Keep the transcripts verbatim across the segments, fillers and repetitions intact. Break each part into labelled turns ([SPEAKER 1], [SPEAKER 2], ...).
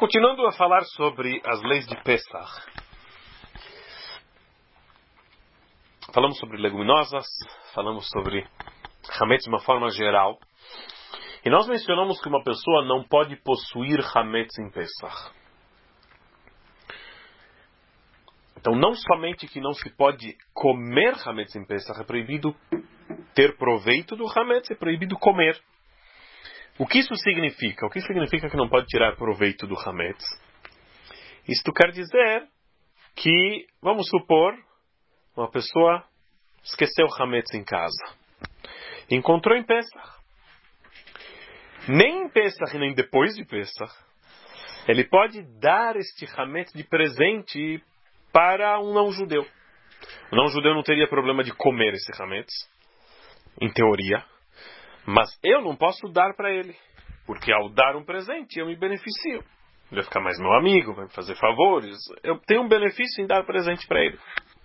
[SPEAKER 1] Continuando a falar sobre as leis de Pesach. Falamos sobre leguminosas, falamos sobre Hametz de uma forma geral. E nós mencionamos que uma pessoa não pode possuir Hametz em Pesach. Então, não somente que não se pode comer Hametz em Pesach, é proibido ter proveito do Hametz, é proibido comer. O que isso significa? O que significa que não pode tirar proveito do Hametz? Isto quer dizer que, vamos supor, uma pessoa esqueceu o Hametz em casa. Encontrou em Pesach. Nem em Pesach, nem depois de Pesach, ele pode dar este Hametz de presente para um não-judeu. O não-judeu não teria problema de comer esse Hametz, em teoria. Mas eu não posso dar para ele. Porque ao dar um presente, eu me beneficio. Ele vai ficar mais meu amigo, vai me fazer favores. Eu tenho um benefício em dar presente para ele.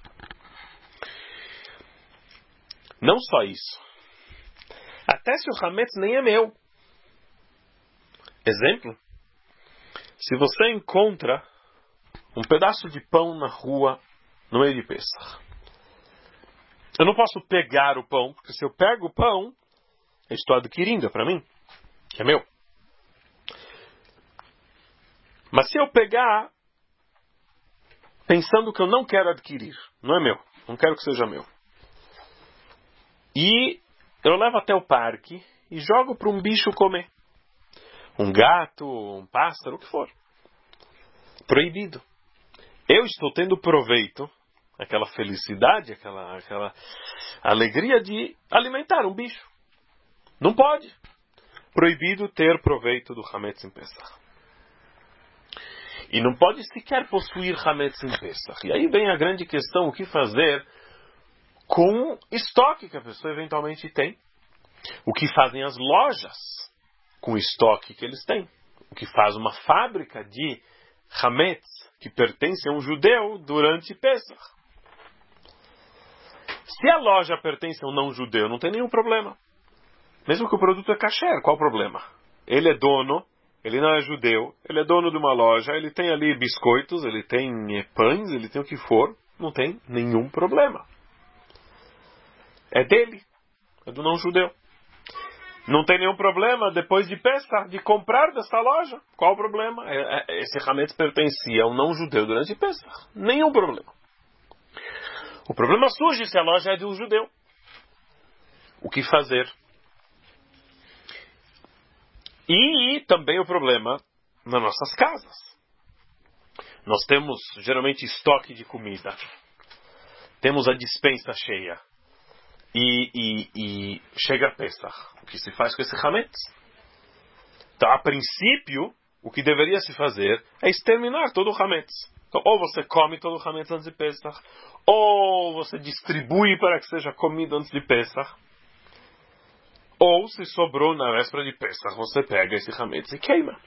[SPEAKER 1] Não só isso. Até se o Hametz nem é meu. Exemplo. Se você encontra um pedaço de pão na rua, no meio de Pesach. Eu não posso pegar o pão, porque se eu pego o pão, eu estou adquirindo para mim, que é meu. Mas se eu pegar, pensando que eu não quero adquirir, não é meu, não quero que seja meu. E eu levo até o parque e jogo para um bicho comer. Um gato, um pássaro, o que for. Proibido. Eu estou tendo proveito, aquela felicidade, aquela, aquela alegria de alimentar um bicho. Não pode. Proibido ter proveito do Hametz em Pesach. E não pode sequer possuir Hametz em Pesach. E aí vem a grande questão, o que fazer com o estoque que a pessoa eventualmente tem. O que fazem as lojas com o estoque que eles têm. O que faz uma fábrica de Hametz que pertence a um judeu durante Pesach. Se a loja pertence a um não-judeu, não tem nenhum problema. Mesmo que o produto é kasher, qual o problema? Ele é dono, ele não é judeu, ele é dono de uma loja, ele tem ali biscoitos, ele tem pães, ele tem o que for, não tem nenhum problema. É dele, é do não-judeu. Não tem nenhum problema, depois de Pesach, de comprar dessa loja. Qual o problema? Esse Hametz pertencia a um não-judeu durante Pesach. Nenhum problema. O problema surge se a loja é de um judeu. O que fazer? E também o problema nas nossas casas. Nós temos geralmente estoque de comida. Temos a despensa cheia. E, e, e chega a Pesach. O que se faz com esse Hametz? Então, a princípio, o que deveria se fazer é exterminar todo o Hametz. Então, ou você come todo o Hametz antes de Pesach, ou você distribui para que seja comido antes de Pesach. Ou, se sobrou na véspera de Pesach, você pega esse Hametz e queima.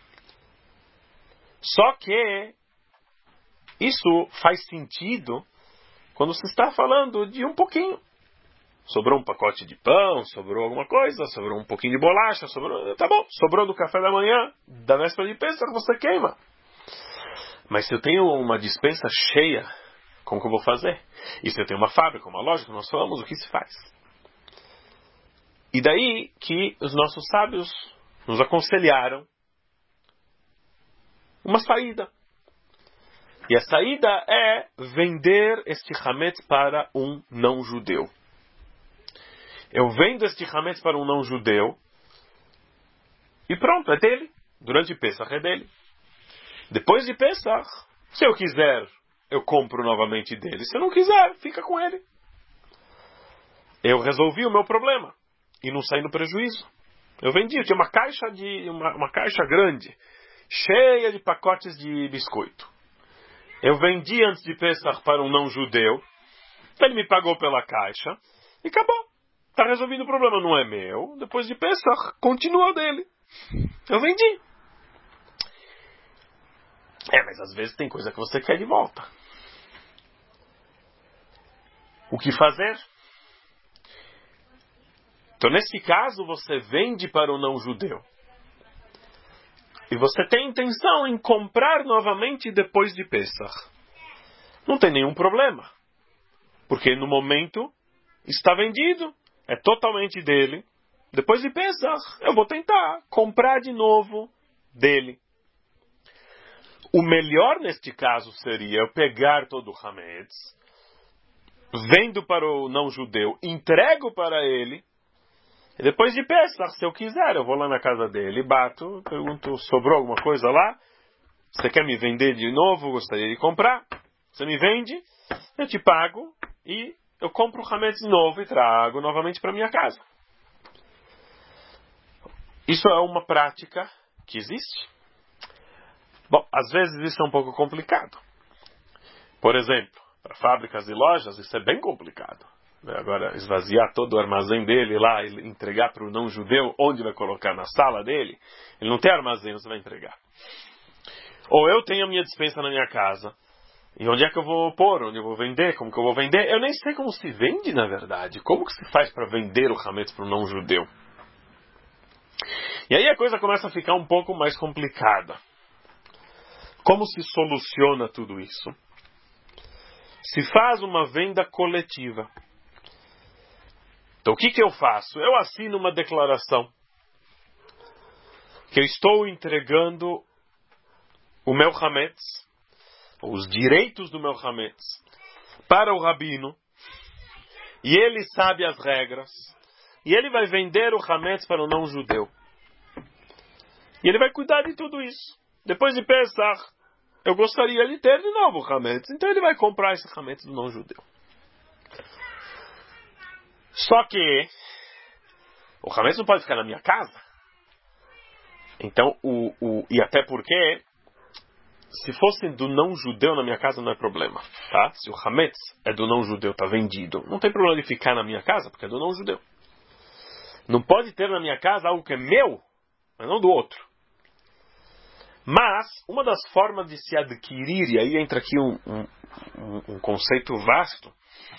[SPEAKER 1] Só que isso faz sentido quando se está falando de um pouquinho. Sobrou um pacote de pão, sobrou alguma coisa, sobrou um pouquinho de bolacha, sobrou... Tá bom, sobrou do café da manhã, da véspera de Pesach, você queima. Mas se eu tenho uma despensa cheia, como que eu vou fazer? E se eu tenho uma fábrica, uma loja, que nós falamos, o que se faz? E daí que os nossos sábios nos aconselharam uma saída. E a saída é vender este Hametz para um não-judeu. Eu vendo este Hametz para um não-judeu e pronto, é dele. Durante Pesach é dele. Depois de Pesach, se eu quiser, eu compro novamente dele. Se eu não quiser, fica com ele. Eu resolvi o meu problema. E não saí no prejuízo. Eu vendi, eu tinha uma caixa, de, uma, uma caixa grande, cheia de pacotes de biscoito. Eu vendi antes de Pesach para um não-judeu. Ele me pagou pela caixa. E acabou. Está resolvido o problema. Não é meu. Depois de Pesach, continua dele. Eu vendi. É, mas às vezes tem coisa que você quer de volta. O que fazer? Então, nesse caso, você vende para o não-judeu. e você tem intenção em comprar novamente depois de Pesach, não tem nenhum problema. Porque no momento está vendido, é totalmente dele. Depois de Pesach, eu vou tentar comprar de novo dele. O melhor neste caso seria eu pegar todo o Hametz, vendo para o não-judeu, entrego para ele, e depois de Pesach, se eu quiser, eu vou lá na casa dele, bato, pergunto, sobrou alguma coisa lá? Você quer me vender de novo? Gostaria de comprar? Você me vende, eu te pago, e eu compro o Hametz de novo e trago novamente para minha casa. Isso é uma prática que existe. Bom, às vezes isso é um pouco complicado. Por exemplo, para fábricas e lojas isso é bem complicado. Agora, esvaziar todo o armazém dele lá e entregar para o não-judeu, onde vai colocar? Na sala dele? Ele não tem armazém, você vai entregar. Ou eu tenho a minha despensa na minha casa, e onde é que eu vou pôr? Onde eu vou vender? Como que eu vou vender? Eu nem sei como se vende, na verdade. Como que se faz para vender o Hametz para o não-judeu? E aí a coisa começa a ficar um pouco mais complicada. Como se soluciona tudo isso? Se faz uma venda coletiva. Então o que que eu faço? Eu assino uma declaração que eu estou entregando o meu Hametz, os direitos do meu Hametz, para o rabino, e ele sabe as regras, e ele vai vender o Hametz para o não-judeu. E ele vai cuidar de tudo isso. Depois de Pesach, eu gostaria de ter de novo o Hametz, então ele vai comprar esse Hametz do não-judeu. Só que o Hametz não pode ficar na minha casa. Então, o, o, e até porque, se fosse do não-judeu na minha casa, não é problema. Tá? Se o Hametz é do não-judeu, está vendido, não tem problema de ficar na minha casa, porque é do não-judeu. Não pode ter na minha casa algo que é meu, mas não do outro. Mas, uma das formas de se adquirir, e aí entra aqui um, um, um conceito vasto,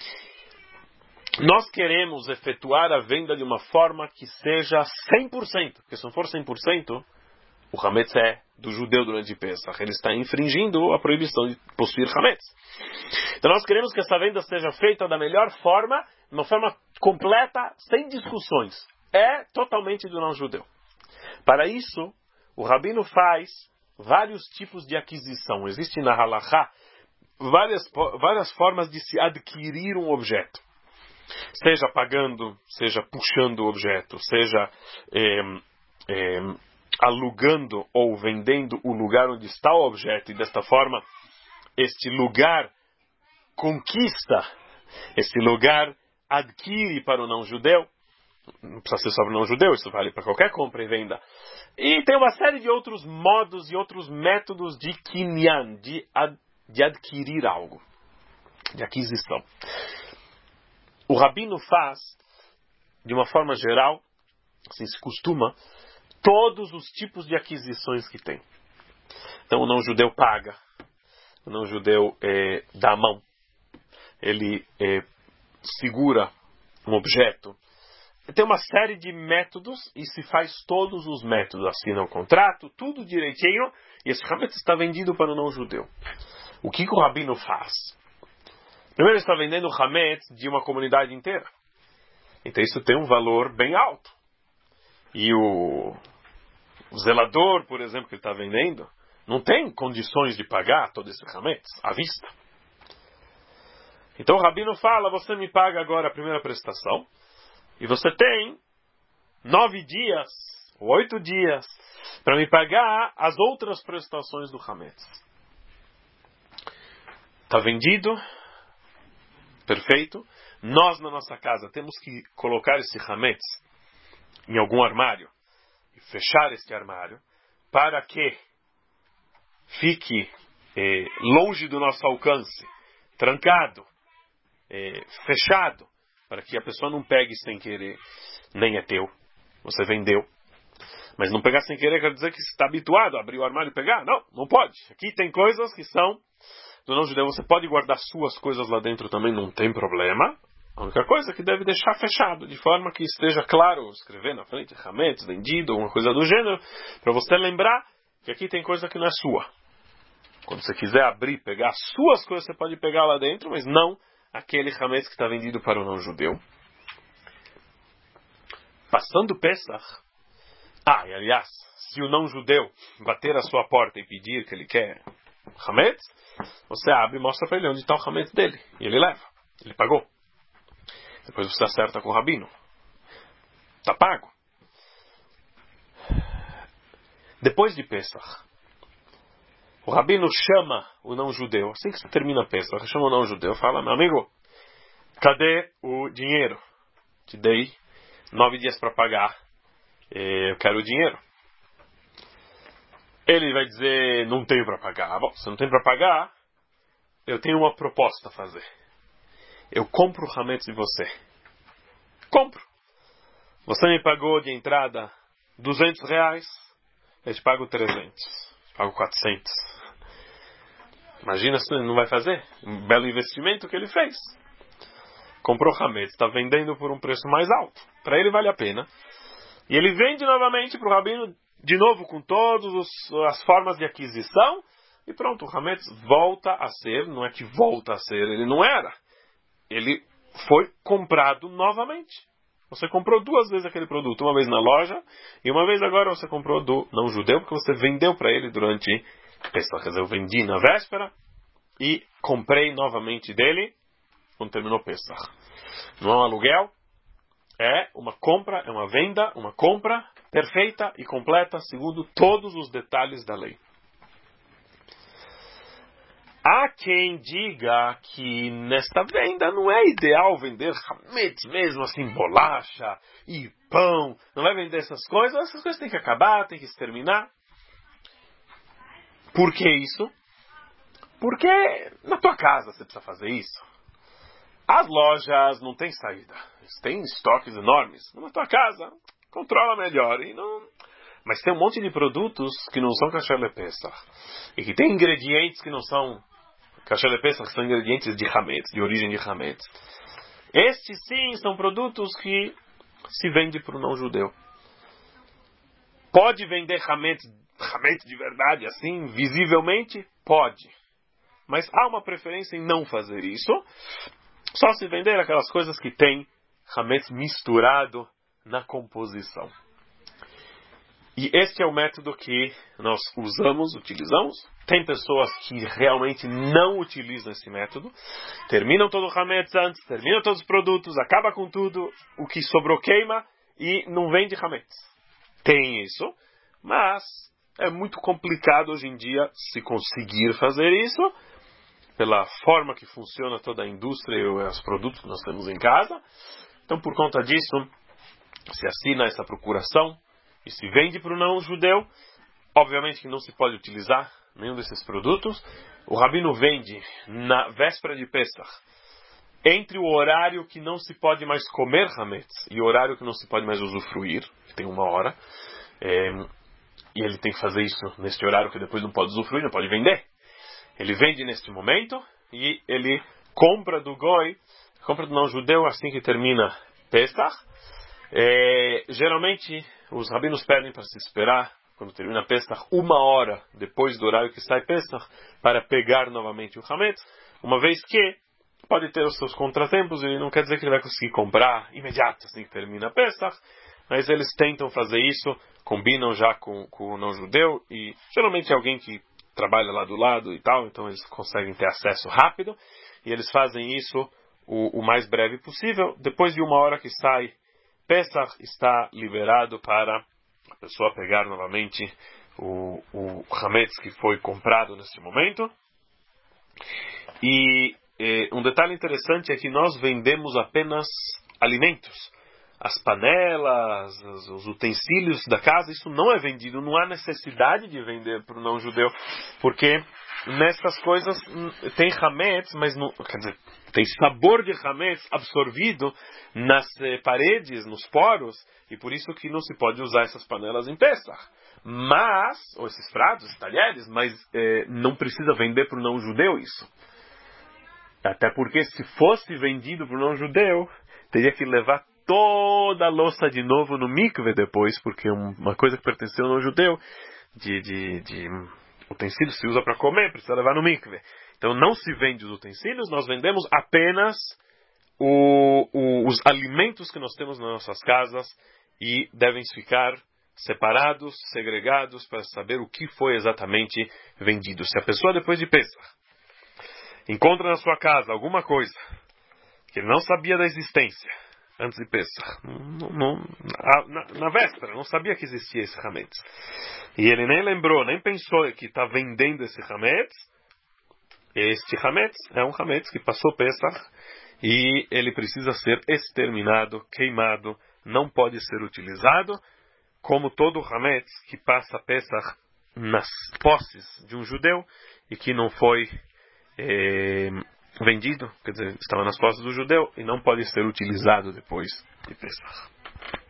[SPEAKER 1] nós queremos efetuar a venda de uma forma que seja cem por cento, porque se não for cem por cento, o Hametz é do judeu durante Pesach, ele está infringindo a proibição de possuir Hametz. Então nós queremos que essa venda seja feita da melhor forma, de uma forma completa, sem discussões. É totalmente do não-judeu. Para isso, o rabino faz vários tipos de aquisição. Existe na Halachá várias, várias formas de se adquirir um objeto. Seja pagando, seja puxando o objeto, seja eh, eh, alugando ou vendendo o lugar onde está o objeto, e desta forma este lugar conquista, este lugar adquire para o não-judeu. Não precisa ser só para o não-judeu, isso vale para qualquer compra e venda. E tem uma série de outros modos e outros métodos de kinyan, de, ad, de adquirir algo, de aquisição. O rabino faz, de uma forma geral, assim se costuma, todos os tipos de aquisições que tem. Então o não-judeu paga, o não-judeu é, dá a mão, ele é, segura um objeto. Tem uma série de métodos e se faz todos os métodos. Assina o contrato, tudo direitinho, e esse Hametz está vendido para o não-judeu. O que, que o rabino faz? Primeiro, ele está vendendo o Hametz de uma comunidade inteira. Então isso tem um valor bem alto. E o, o zelador, por exemplo, que ele está vendendo, não tem condições de pagar todo esse Hametz à vista. Então o rabino fala, você me paga agora a primeira prestação, e você tem nove dias, ou oito dias, para me pagar as outras prestações do Hametz. Está vendido? Perfeito. Nós, na nossa casa, temos que colocar esse Hametz em algum armário e fechar este armário para que fique eh, longe do nosso alcance, trancado, eh, fechado, para que a pessoa não pegue sem querer. Nem é teu. Você vendeu. Mas não pegar sem querer quer dizer que você está habituado a abrir o armário e pegar? Não, não pode. Aqui tem coisas que são do não-judeu. Você pode guardar suas coisas lá dentro também, não tem problema. A única coisa é que deve deixar fechado, de forma que esteja claro, escrever na frente, Hametz, vendido, uma coisa do gênero, para você lembrar que aqui tem coisa que não é sua. Quando você quiser abrir, pegar as suas coisas, você pode pegar lá dentro, mas não aquele hametz que está vendido para o não-judeu. Passando Pesach. Ah, e aliás, se o não-judeu bater a sua porta e pedir que ele quer hametz, você abre e mostra para ele onde está o hametz dele. E ele leva. Ele pagou. Depois você acerta com o rabino. Está pago. Depois de Pesach, o rabino chama o não-judeu. Assim que você termina Pesach, chama o não-judeu. Fala, meu amigo, cadê o dinheiro? Te dei nove dias para pagar. Eu quero o dinheiro. Ele vai dizer, não tenho para pagar. Bom, se não tem para pagar, eu tenho uma proposta a fazer. Eu compro o hametz de você. Compro. Você me pagou de entrada duzentos reais, eu te pago trezentos. Eu te pago quatrocentos. Imagina se ele não vai fazer. Um belo investimento que ele fez. Comprou hametz, está vendendo por um preço mais alto. Para ele vale a pena. E ele vende novamente para o rabino, de novo com todas as formas de aquisição. E pronto, o hametz volta a ser, não é que volta a ser, ele não era. Ele foi comprado novamente. Você comprou duas vezes aquele produto, uma vez na loja e uma vez agora você comprou do não-judeu, porque você vendeu para ele durante Pesach. Quer dizer, eu vendi na véspera e comprei novamente dele quando terminou Pesach. Não é um aluguel, é uma compra, é uma venda, uma compra perfeita e completa segundo todos os detalhes da lei. Há quem diga que nesta venda não é ideal vender hametz mesmo, assim, bolacha e pão. Não vai vender essas coisas. Essas coisas têm que acabar, têm que se terminar. Por que isso? Porque na tua casa você precisa fazer isso. As lojas não têm saída. Eles têm estoques enormes. Na tua casa, controla melhor. E não... Mas tem um monte de produtos que não são kasher lepesach. E que tem ingredientes que não são kasher lepesach, que são ingredientes de hametz, de origem de hametz. Estes sim são produtos que se vende para o não-judeu. Pode vender hametz, hametz de verdade, assim, visivelmente? Pode. Mas há uma preferência em não fazer isso. Só se vender aquelas coisas que tem hametz misturado na composição. E este é o método que nós usamos, utilizamos. Tem pessoas que realmente não utilizam esse método. Terminam todo o hametz antes, terminam todos os produtos, acaba com tudo, o que sobrou queima e não vende hametz. Tem isso, mas é muito complicado hoje em dia se conseguir fazer isso, pela forma que funciona toda a indústria e os produtos que nós temos em casa. Então, por conta disso, se assina essa procuração e se vende para o não-judeu. Obviamente que não se pode utilizar nenhum desses produtos. O rabino vende na véspera de Pesach, entre o horário que não se pode mais comer hametz e o horário que não se pode mais usufruir, que tem uma hora. É, e ele tem que fazer isso neste horário que depois não pode usufruir, não pode vender. Ele vende neste momento e ele compra do goi, compra do não-judeu assim que termina Pesach. É, geralmente os rabinos pedem para se esperar, quando termina Pesach, uma hora depois do horário que sai Pesach, para pegar novamente o hametz, uma vez que pode ter os seus contratempos, e não quer dizer que ele vai conseguir comprar imediato assim que termina Pesach, mas eles tentam fazer isso, combinam já com, com o não-judeu, e geralmente é alguém que trabalha lá do lado e tal, então eles conseguem ter acesso rápido, e eles fazem isso o, o mais breve possível. Depois de uma hora que sai Pesach, está liberado para a pessoa pegar novamente o, o hametz que foi comprado nesse momento. E eh, um detalhe interessante é que nós vendemos apenas alimentos. As panelas, os, os utensílios da casa, isso não é vendido. Não há necessidade de vender para o não-judeu, porque nessas coisas tem hametz, mas não, quer dizer, tem sabor de hametz absorvido nas eh, paredes, nos poros, e por isso que não se pode usar essas panelas em Pesach. Mas, ou esses pratos, esses talheres, mas eh, não precisa vender para o não-judeu isso. Até porque se fosse vendido para o não-judeu, teria que levar toda a louça de novo no mikve depois, porque uma coisa que pertenceu ao não-judeu de, de, de utensílios se usa para comer, precisa levar no mikve. Então não se vende os utensílios, nós vendemos apenas o, o, os alimentos que nós temos nas nossas casas e devem ficar separados, segregados, para saber o que foi exatamente vendido. Se a pessoa depois de Pesach encontra na sua casa alguma coisa que ele não sabia da existência antes de Pesach, não, não, na, na véspera, não sabia que existia esse Hametz, e ele nem lembrou, nem pensou que está vendendo esse Hametz, este Hametz é um Hametz que passou Pesach e ele precisa ser exterminado, queimado, não pode ser utilizado, como todo Hametz que passa Pesach nas posses de um judeu e que não foi eh, vendido, quer dizer, estava nas posses do judeu e não pode ser utilizado depois de Pesach.